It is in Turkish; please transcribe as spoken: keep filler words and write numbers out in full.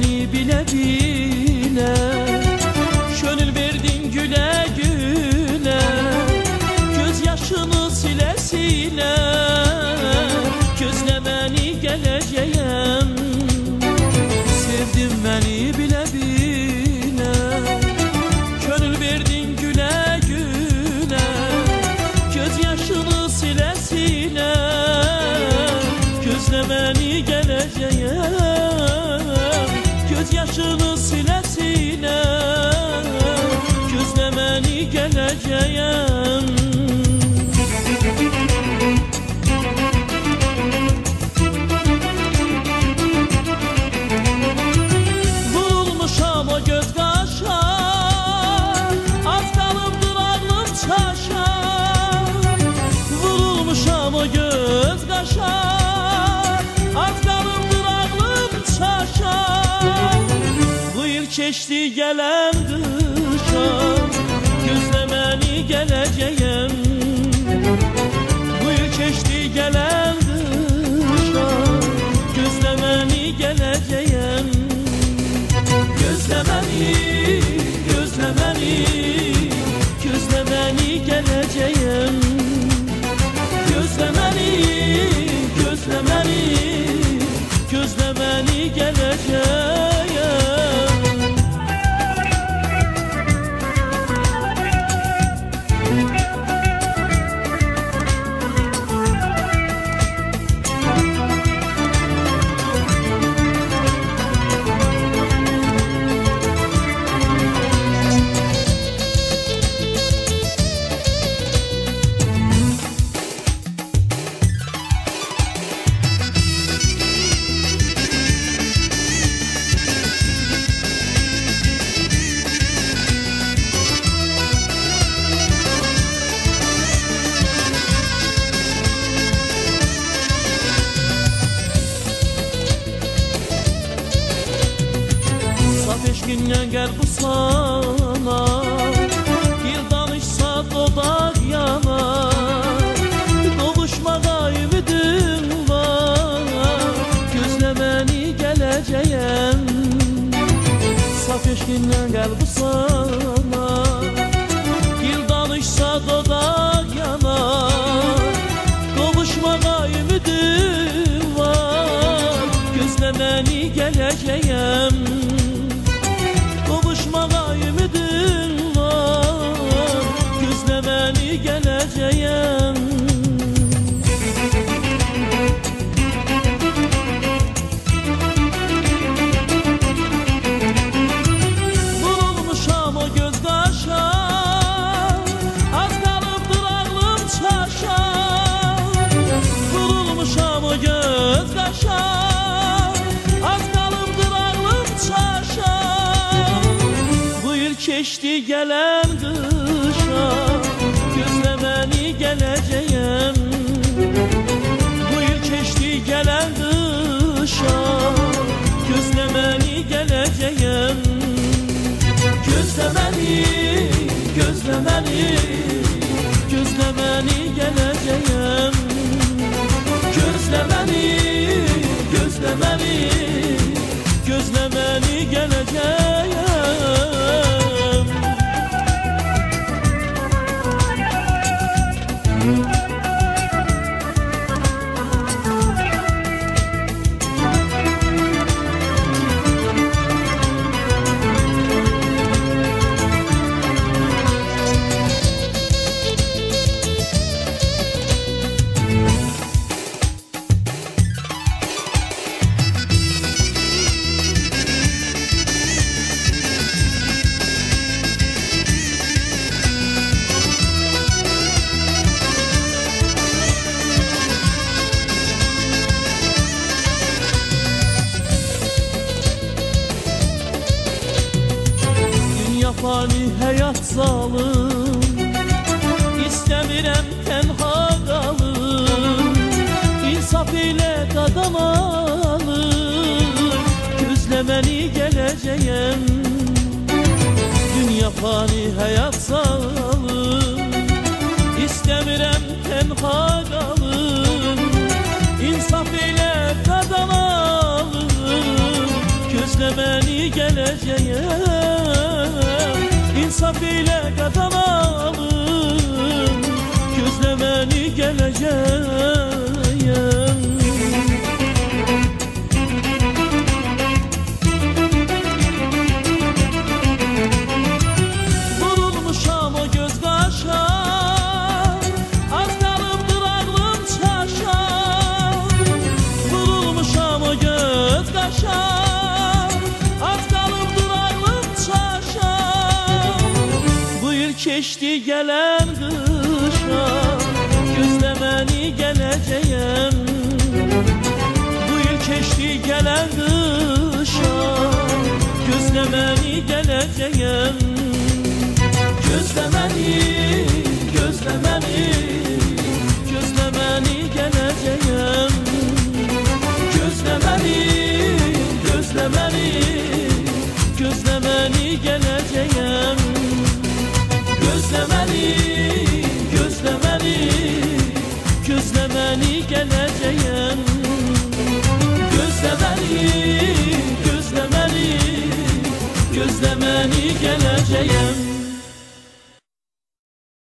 beni bile bile, gönül verdin güle güle, göz yaşını sile sile, gözle beni geleceğim. Sevdin beni bile bile, gönül verdin güle güle, göz yaşını sile sile, gözle beni geleceğim. Göz yaşını sile sile, gözle beni geleceğim. Vurulmuşam o göz kaşa, az kalıptır aklım çaşa. Vurulmuşam o göz kaşa, az kalıptır aklım çaşa. Bu yıl keçti gelen kışa, gözle beni geleceğim. Bu yıl keçti gelen kışa, gözle beni geleceğim. Gözle beni, gözle beni, gözle beni geleceğim. Gözle beni, gözle beni, gözle beni geleceğim. Eşkinle gel bu sana, bir danışsa dudak yana. Kavuşmada ümidim var, gözle beni geleceğim. Saf eşkinle gel bu sana, bir danışsa dudak yana. Kavuşmada ümidim var, gözle beni geleceğim. Kavuşmaya ümidim var, gözle beni geleceğim. Vurulmuşam o göz kaşa, az kalıptır aklım çaşa. Vurulmuşam o göz kaşa, az kalıptır aklım çaşa. Keçti gelen kışa, gözle beni geleceğim. Bu yıl keçti gelen kışa, gözle beni geleceğim. Gözle beni, gözle beni, gözle beni geleceğim. Gözle beni, gözle beni, gözle beni geleceğim. Fani hayat zalim, İstemirəm tenha qalım. İnsaf ile qadamalı, gözle beni geleceğim. Dünya fani hayat zalim, İstemirəm tenha qalım. İnsaf ile qadamalı, gözle beni gələcəyəm. İnsaf ilə qadam alım, gözlə məni gələcəyəm. Vurulmuşam o göz qaşa, az qalıbdır ağlım çaşa. Vurulmuşam o göz qaşa, az qalıbdır ağlım çaşa. Bu il keçdi gələn qışa, gözlə məni gələcəyəm. Bu il keçdi gələn qışa, gözlə məni gələcəyəm. Gözlə məni, gözlə məni, gözlə məni gələcəyəm. Gözlə məni, gözlə məni, gözlə məni gələcəyəm. Gözlə məni, gözlə məni, gözlə məni gələcəyəm. Gözlə məni, gözlə məni, gözlə məni gələcəyəm.